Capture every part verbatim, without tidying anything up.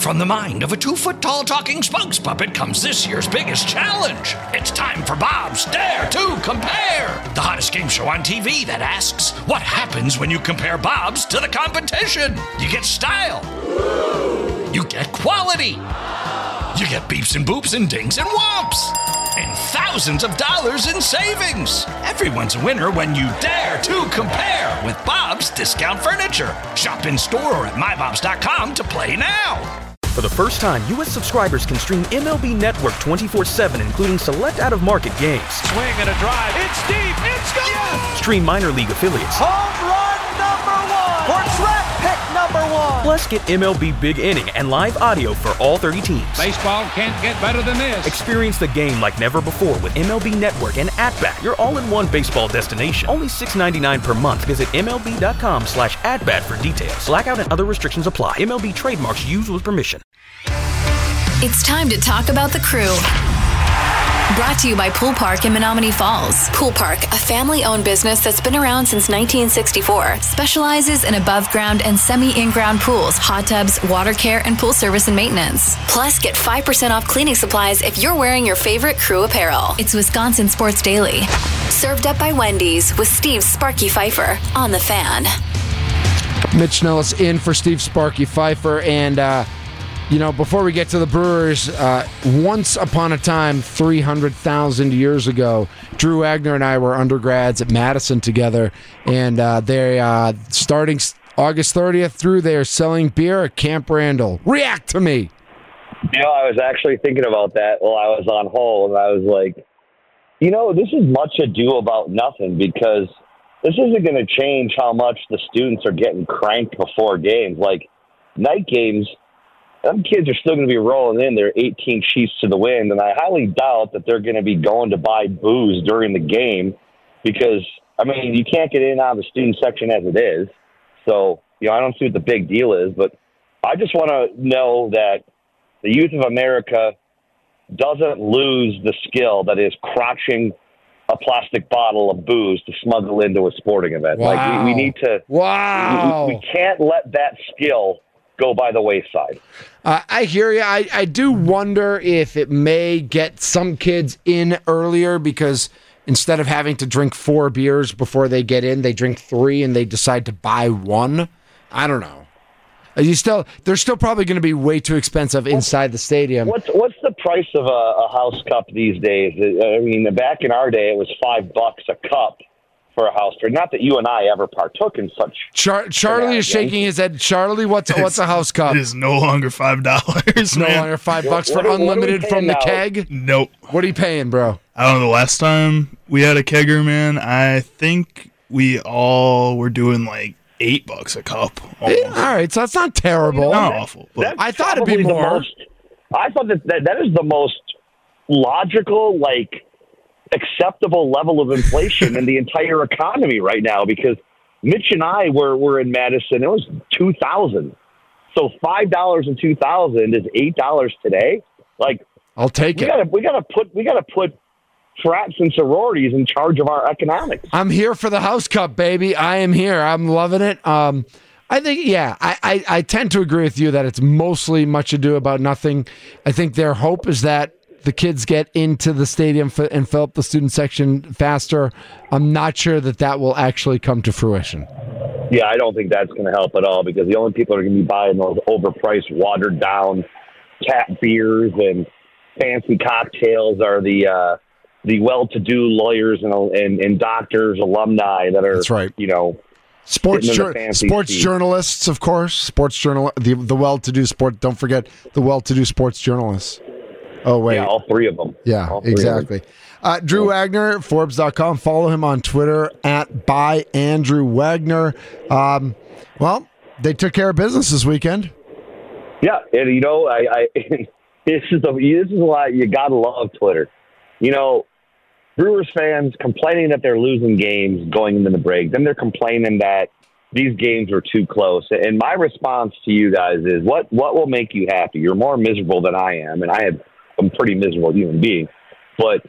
from the mind of a two-foot-tall talking spokes puppet comes this year's biggest challenge. It's time for Bob's Dare to Compare, the hottest game show on T V that asks, what happens when you compare Bob's to the competition? You get style. You get quality. You get beeps and boops and dings and whomps. And thousands of dollars in savings. Everyone's a winner when you dare to compare with Bob's Discount Furniture. Shop in store or at my bobs dot com to play now. For the first time, U S subscribers can stream M L B Network twenty-four seven, including select out-of-market games. Swing and a drive. It's deep. It's gone. Yes! Stream minor league affiliates. Home run number one. Or draft pick number one. Plus, get M L B Big Inning and live audio for all thirty teams. Baseball can't get better than this. Experience the game like never before with M L B Network and At-Bat, your all-in-one baseball destination. Only six dollars and ninety-nine cents per month. Visit M L B dot com slash at-bat for details. Blackout and other restrictions apply. M L B trademarks used with permission. It's time to talk about the crew. Brought to you by Pool Park in Menominee Falls. Pool Park, a family-owned business that's been around since nineteen sixty-four, specializes in above-ground and semi-in-ground pools, hot tubs, water care, and pool service and maintenance. Plus, get five percent off cleaning supplies if you're wearing your favorite crew apparel. It's Wisconsin Sports Daily. Served up by Wendy's with Steve Sparky Pfeiffer on The Fan. Mitch Nellis in for Steve Sparky Pfeiffer, and uh, you know, before we get to the Brewers, uh, once upon a time, three hundred thousand years ago, Drew Wagner and I were undergrads at Madison together, and uh, they uh, starting August thirtieth through, they are selling beer at Camp Randall. React to me. You know, I was actually thinking about that while I was on hold, and I was like, you know, this is much ado about nothing, because this isn't going to change how much the students are getting cranked before games. Like, night games, them kids are still going to be rolling in their eighteen sheets to the wind, and I highly doubt that they're going to be going to buy booze during the game because, I mean, you can't get in and out of the student section as it is. So, you know, I don't see what the big deal is, but I just want to know that the youth of America doesn't lose the skill that is crotching a plastic bottle of booze to smuggle into a sporting event. Wow. Like, we, we need to Wow. we, we can't let that skill go by the wayside. Uh, I hear you. I, I do wonder if it may get some kids in earlier because instead of having to drink four beers before they get in, they drink three and they decide to buy one. I don't know. Are you still, they're still probably going to be way too expensive inside the stadium. What's what's the price of a, a house cup these days? I mean, back in our day, it was five bucks a cup for a house drink. Not that you and I ever partook in such. Char- Charlie is shaking his head. Charlie, what's what's a house cup? It is no longer five dollars. No man. longer five bucks What- for what are- what are we unlimited paying from the now? keg. Nope. What are you paying, bro? I don't know. The last time we had a kegger, man, I think we all were doing like eight bucks a cup. Yeah, all right, so that's not terrible. Not awful. But That's I thought it'd be probably the more. most- I thought that, that that is the most logical, like, acceptable level of inflation in the entire economy right now, because Mitch and I were, were in Madison. It was two thousand. So five dollars and two thousand is eight dollars today. Like, I'll take we it. gotta we gotta put we gotta put frats and sororities in charge of our economics. I'm here for the house cup, baby. I am here. I'm loving it. Um, I think, yeah, I, I, I tend to agree with you that it's mostly much ado about nothing. I think their hope is that the kids get into the stadium f- and fill up the student section faster. I'm not sure that that will actually come to fruition. Yeah, I don't think that's going to help at all, because the only people that are going to be buying those overpriced, watered-down tap beers and fancy cocktails are the uh, the well-to-do lawyers and, and and doctors, alumni that are, That's right. you know, Sports sitting in jour- the fancy sports seats. journalists, of course. Sports journal the the well-to-do sport. Don't forget the well-to-do sports journalists. Oh wait, Yeah, all three of them. Yeah, All three of them. exactly. Uh, Drew Wagner, Forbes dot com. Follow him on Twitter at by Andrew Wagner. Um, well, they took care of business this weekend. Yeah, and you know, I, I this is the this is why you gotta love Twitter. You know, Brewers fans complaining that they're losing games going into the break, then they're complaining that these games are too close. And my response to you guys is, what what will make you happy? You're more miserable than I am, and I have, I'm a pretty miserable human being. But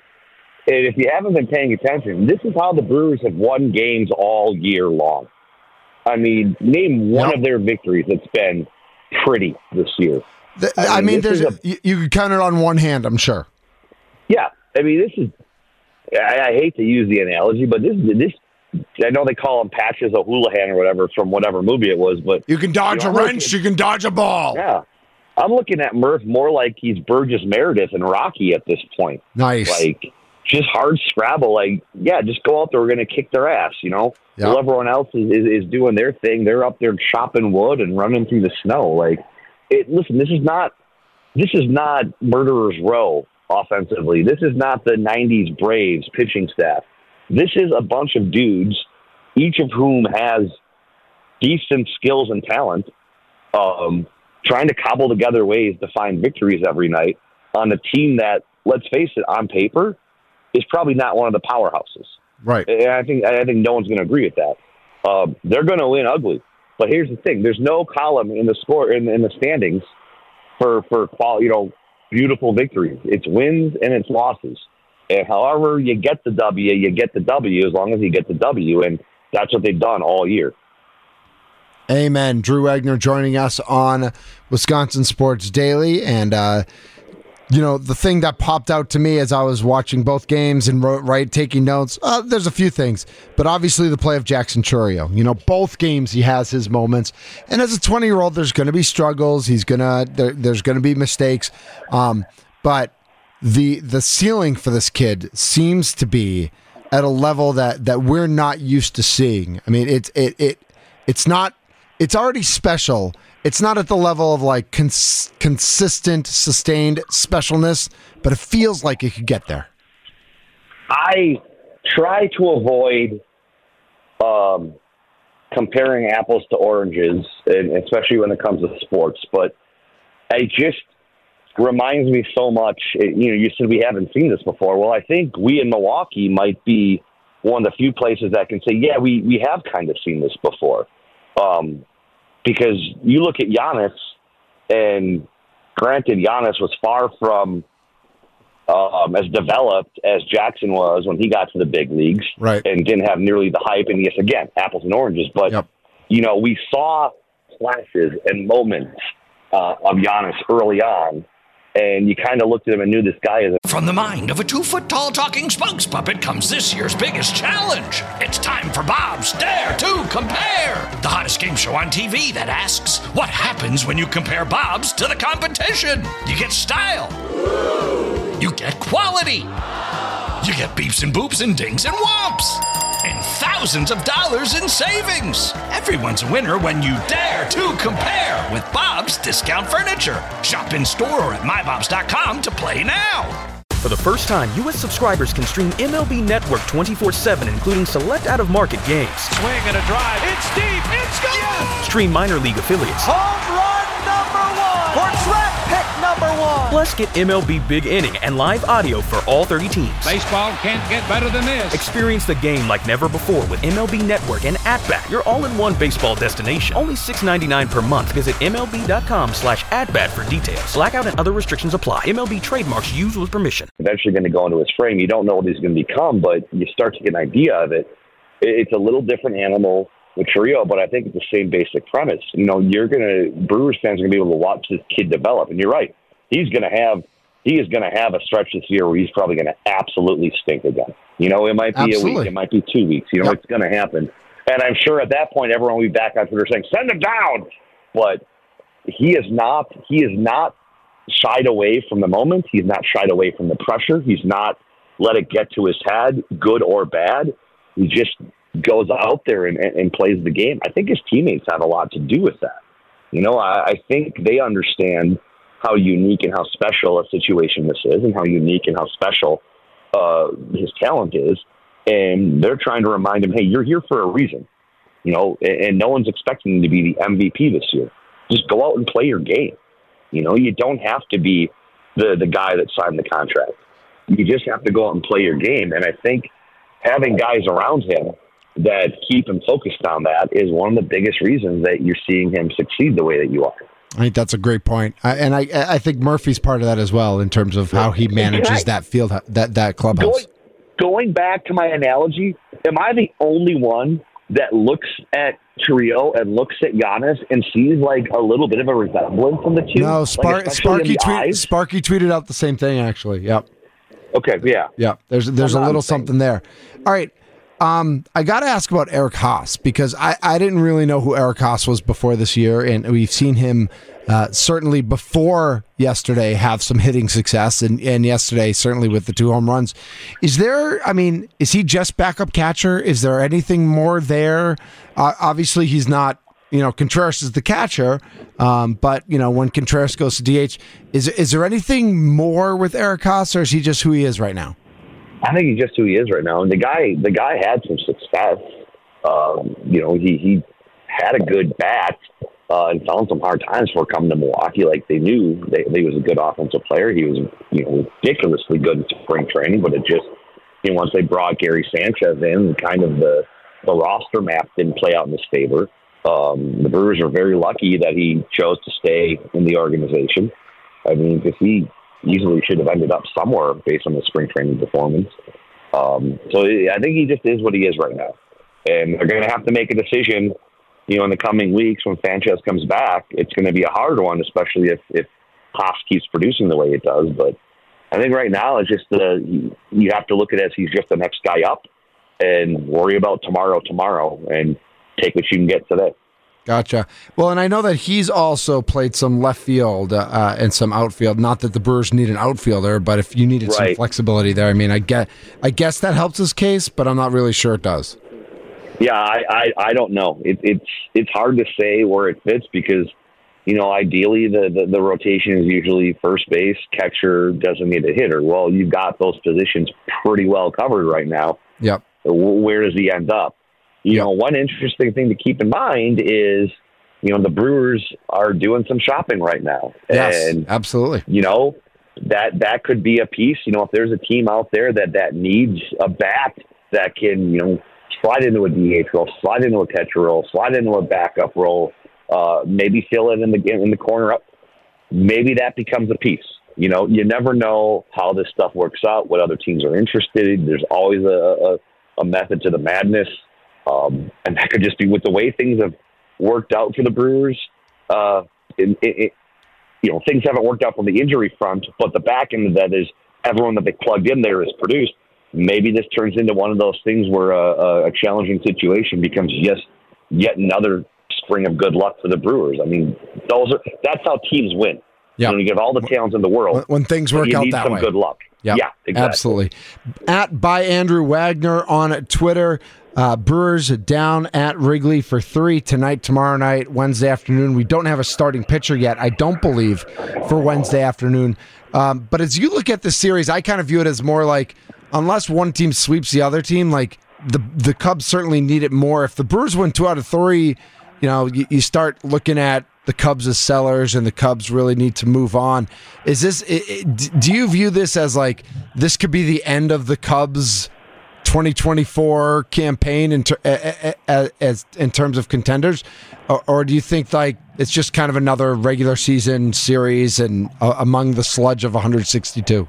if you haven't been paying attention, this is how the Brewers have won games all year long. I mean, name one Yep. of their victories that's been pretty this year. The, I, I mean, mean there's a, you, you can count it on one hand, I'm sure. Yeah, I mean, this is. I, I hate to use the analogy, but this this. I know they call him Patches O'Houlihan or whatever from whatever movie it was, but you can dodge you know, a wrench, looking, you can dodge a ball. Yeah, I'm looking at Murph more like he's Burgess Meredith and Rocky at this point. Nice, like just hard scrabble. Like, yeah, just go out there. We're going to kick their ass. You know, yep. While everyone else is, is is doing their thing, they're up there chopping wood and running through the snow. Like, it, listen, this is not this is not Murderers Row offensively. This is not the nineties Braves pitching staff. This is a bunch of dudes, each of whom has decent skills and talent, um, trying to cobble together ways to find victories every night on a team that, let's face it, on paper, is probably not one of the powerhouses. Right. And I think I think no one's going to agree with that. Um, they're going to win ugly. But here's the thing: there's no column in the score in, in the standings for for quality, you know, beautiful victories. It's wins and it's losses. And however you get the W, you get the W as long as you get the W, and that's what they've done all year. Amen. Drew Wagner joining us on Wisconsin Sports Daily. And, uh, you know, the thing that popped out to me as I was watching both games and wrote, right, taking notes, uh, there's a few things. But obviously the play of Jackson Chourio. You know, both games he has his moments. And as a twenty-year-old, there's going to be struggles. He's going to, there, there's going to be mistakes. Um, but the the ceiling for this kid seems to be at a level that, that we're not used to seeing. I mean, it's it it it's not it's already special. It's not at the level of like cons- consistent, sustained specialness, but it feels like it could get there. I try to avoid um, comparing apples to oranges, and especially when it comes to sports. But I just reminds me so much. You know, you said we haven't seen this before. Well, I think we in Milwaukee might be one of the few places that can say, yeah, we, we have kind of seen this before. Um, because you look at Giannis, and granted, Giannis was far from um, as developed as Jackson was when he got to the big leagues, right? And didn't have nearly the hype. And yes, again, apples and oranges. But, yep. you know, we saw flashes and moments uh, of Giannis early on. And you kind of looked at him and knew this guy is. From the mind of a two-foot-tall talking spokes puppet comes this year's biggest challenge. It's time for Bob's Dare to Compare, the hottest game show on T V that asks, what happens when you compare Bob's to the competition? You get style. You get quality. You get beeps and boops and dings and whomps. And thousands of dollars in savings. Everyone's a winner when you dare to compare with Bob's Discount Furniture. Shop in store or at my bobs dot com to play now. For the first time, U S subscribers can stream M L B Network twenty-four seven, including select out-of-market games. Swing and a drive. It's deep. It's gone. Yes! Stream minor league affiliates. Home run number one. For track pick number one. Plus, get M L B Big Inning and live audio for all thirty teams. Baseball can't get better than this. Experience the game like never before with M L B Network and At-Bat, your all-in-one baseball destination. Only six dollars and ninety-nine cents per month. Visit M L B dot com slash at-bat for details. Blackout and other restrictions apply. M L B trademarks used with permission. Eventually going to go into his frame. You don't know what he's going to become, but you start to get an idea of it. It's a little different animal with Chourio, but I think it's the same basic premise. You know, you're going to, Brewers fans are going to be able to watch this kid develop. And you're right. He's going to have, he is going to have a stretch this year where he's probably going to absolutely stink again. You know, it might be Absolutely. a week. It might be two weeks. You know, yep. It's going to happen. And I'm sure at that point, everyone will be back on Twitter saying, send him down. But he is not, he is not shied away from the moment. He's not shied away from the pressure. He's not let it get to his head, good or bad. He just goes out there and, and, and plays the game. I think his teammates have a lot to do with that. You know, I, I think they understand how unique and how special a situation this is and how unique and how special uh, his talent is. And they're trying to remind him, hey, you're here for a reason. You know, and, and no one's expecting him to be the M V P this year. Just go out and play your game. You know, you don't have to be the, the guy that signed the contract. You just have to go out and play your game. And I think having guys around him that keep him focused on that is one of the biggest reasons that you're seeing him succeed the way that you are. I think that's a great point. I, and I I think Murphy's part of that as well in terms of how he manages I, that field, that, that clubhouse. Going, going back to my analogy, am I the only one that looks at Trio and looks at Giannis and sees like a little bit of a resemblance in the two? No, Spar- like, Sparky, tweet- Sparky tweeted out the same thing, actually. Yep. Okay, yeah. Yeah, there's there's I'm a little saying. something there. All right. Um, I got to ask about Eric Haas because I, I didn't really know who Eric Haas was before this year, and we've seen him uh, certainly before yesterday have some hitting success, and, and yesterday certainly with the two home runs. Is there, I mean, is he just backup catcher? Is there anything more there? Uh, obviously, he's not, you know, Contreras is the catcher, um, but, you know, when Contreras goes to D H, is, is there anything more with Eric Haas, or is he just who he is right now? I think he's just who he is right now. And the guy, the guy had some success. Um, you know, he, he had a good bat uh, and found some hard times for coming to Milwaukee. Like they knew they, they was a good offensive player. He was, you know, ridiculously good in spring training, but it just, you know, once they brought Gary Sanchez in, kind of the, the roster map didn't play out in his favor. Um, the Brewers are very lucky that he chose to stay in the organization. I mean, because he easily should have ended up somewhere based on the spring training performance. Um, so I think he just is what he is right now. And they're going to have to make a decision, you know, in the coming weeks when Sanchez comes back. It's going to be a hard one, especially if, if Haas keeps producing the way it does. But I think right now it's just the, you have to look at it as he's just the next guy up and worry about tomorrow, tomorrow, and take what you can get today. Gotcha. Well, and I know that he's also played some left field uh, and some outfield. Not that the Brewers need an outfielder, but if you needed Right. some flexibility there, I mean, I get, I guess that helps his case, but I'm not really sure it does. Yeah, I, I, I don't know. It, it's it's hard to say where it fits because, you know, ideally the, the, the rotation is usually first base, catcher, designated hitter. Well, you've got those positions pretty well covered right now. Yep. Where does he end up? You know, one interesting thing to keep in mind is, you know, the Brewers are doing some shopping right now. Yes, and, absolutely. You know, that that could be a piece. You know, if there's a team out there that, that needs a bat that can, you know, slide into a D H role, slide into a catcher role, slide into a backup role, uh, maybe fill it in the in the corner up, maybe that becomes a piece. You know, you never know how this stuff works out, what other teams are interested in. There's always a, a, a method to the madness. Um, and that could just be with the way things have worked out for the Brewers. Uh, it, it, you know, things haven't worked out from the injury front, but the back end of that is everyone that they plugged in there is produced. Maybe this turns into one of those things where a, a challenging situation becomes just yet another string of good luck for the Brewers. I mean, those are that's how teams win. Yeah. You know, you get all the talents in the world. When, when things work you out need that some way. good luck. Yep, yeah, exactly. Absolutely. At by Andrew Wagner on Twitter. Uh, Brewers down at Wrigley for three tonight, tomorrow night, Wednesday afternoon. We don't have a starting pitcher yet, I don't believe, for Wednesday afternoon. Um, but as you look at the series, I kind of view it as more like, unless one team sweeps the other team, like the the Cubs certainly need it more. If the Brewers win two out of three, you know, you, you start looking at the Cubs as sellers, and the Cubs really need to move on. Is this? It, it, do you view this as like this could be the end of the Cubs' twenty twenty-four campaign in, ter- as, as, in terms of contenders, or, or do you think like it's just kind of another regular season series and uh, among the sludge of one hundred sixty-two?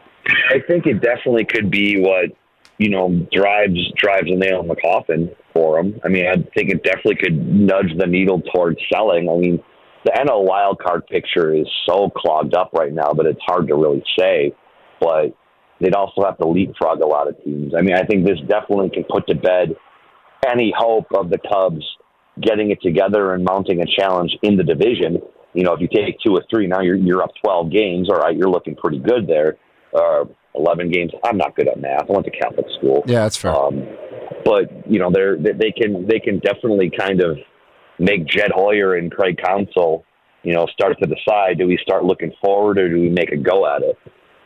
I think it definitely could be what, you know, drives drives a nail in the coffin for them. I mean, I think it definitely could nudge the needle towards selling. I mean, the N L wildcard picture is so clogged up right now that it's hard to really say, but they'd also have to leapfrog a lot of teams. I mean, I think this definitely can put to bed any hope of the Cubs getting it together and mounting a challenge in the division. You know, if you take two or three, now you're you're up twelve games. All right, you're looking pretty good there. Uh, eleven games. I'm not good at math. I went to Catholic school. Yeah, that's fair. Um, but you know, they're they can they can definitely kind of make Jed Hoyer and Craig Counsell, you know, start to decide: do we start looking forward or do we make a go at it?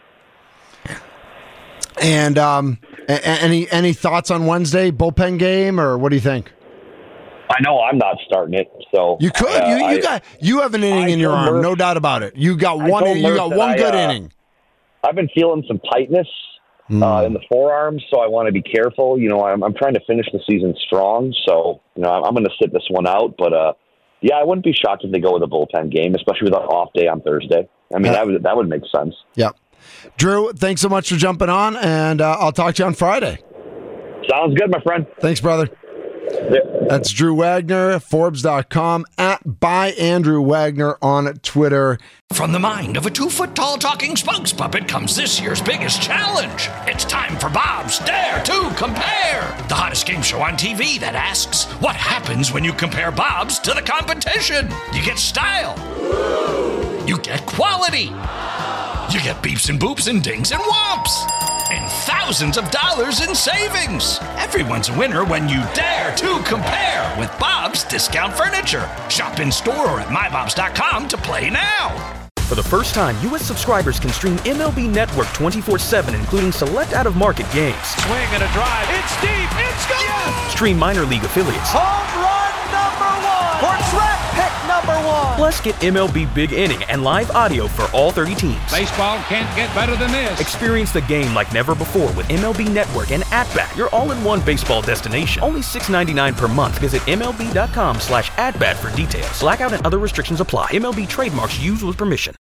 And um, a- any any thoughts on Wednesday bullpen game, or what do you think? I know I'm not starting it, so you could. Uh, you you I, got you have an inning I in your told arm, Murph- no doubt about it. You got I one. told You Murph got that one I, good uh, inning. I've been feeling some tightness Mm. uh, in the forearms, so I want to be careful. You know, I'm, I'm trying to finish the season strong, so you know, I'm, I'm going to sit this one out. But uh, yeah, I wouldn't be shocked if they go with a bullpen game, especially with an off day on Thursday. I mean, Yeah. that would that would make sense. Yep. Drew, thanks so much for jumping on, and uh, I'll talk to you on Friday. Sounds good, my friend. Thanks, brother. That's Drew Wagner, Forbes dot com, at by Andrew Wagner on Twitter. From the mind of a two-foot-tall talking spokes puppet comes this year's biggest challenge. It's time for Bob's Dare to Compare, the hottest game show on T V that asks, what happens when you compare Bobs to the competition? You get style. You get quality. You get beeps and boops and dings and whomps. And thousands of dollars in savings. Everyone's a winner when you dare to compare with Bob's Discount Furniture. Shop in store or at my bobs dot com to play now. For the first time, U S subscribers can stream M L B Network twenty-four seven, including select out-of-market games. Swing and a drive. It's deep. It's gone. Yes. Stream minor league affiliates. Home run number one. For track pick number one. Plus, get M L B Big Inning and live audio for all thirty teams. Baseball can't get better than this. Experience the game like never before with M L B Network and At-Bat, your all-in-one baseball destination. Only six dollars and ninety-nine cents per month. Visit M L B dot com slash at bat for details. Blackout and other restrictions apply. M L B trademarks used with permission.